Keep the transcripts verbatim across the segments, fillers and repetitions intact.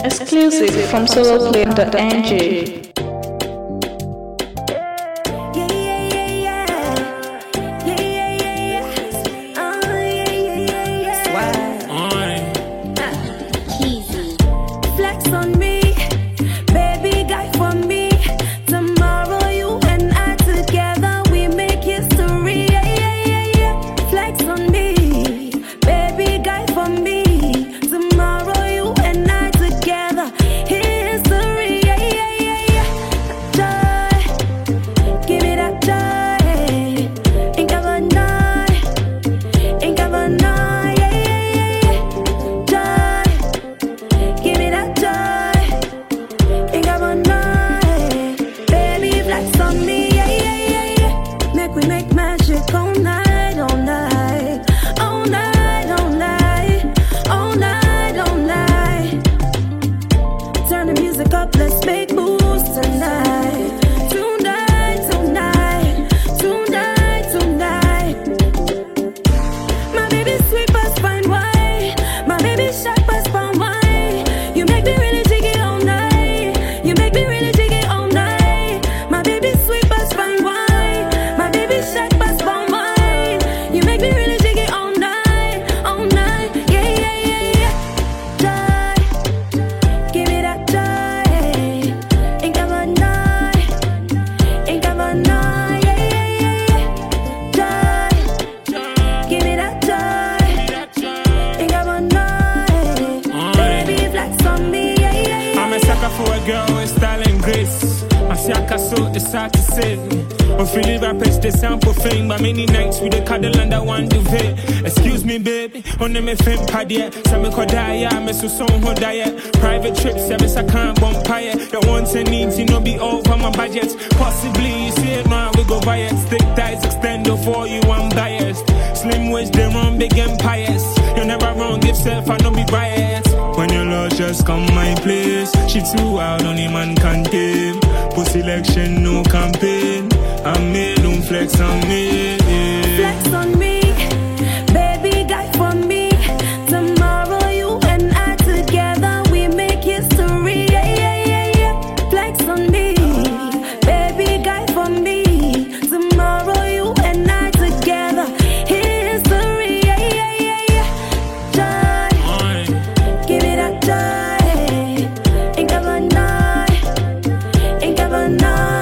Exclusive from solo play dot n g. It's hard to say. On Philly rappers, they sample fame. But many nights with the cuddle and I want to pay. Excuse me, baby, on them a fame pad yet. Some could die, I'm a so song who diet. Private trips, service I can't bump it. The wants and needs, you know, be over my budget. Possibly, you see it now, we go buy it. Stick ties, extend for you, I'm biased. Slim waist, they run big empires. You never wrong, give self, I don't be biased. When your love just come my place, she too out, only man can tame. Post election, no campaign. I'm made, don't flex on me. Flex on me, baby, guy for me. Tomorrow you and I together, we make history. Yeah, yeah, yeah, yeah. Flex on me, baby, guy for me. Tomorrow you and I together, history. Yeah, yeah, yeah, yeah. Joy, give me that joy. Ain't got one night, ain't got one night.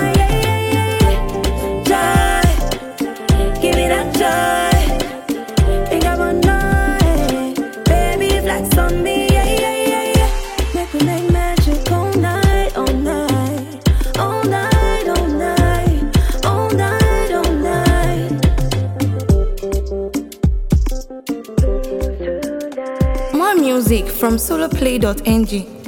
More music from solo play dot n g.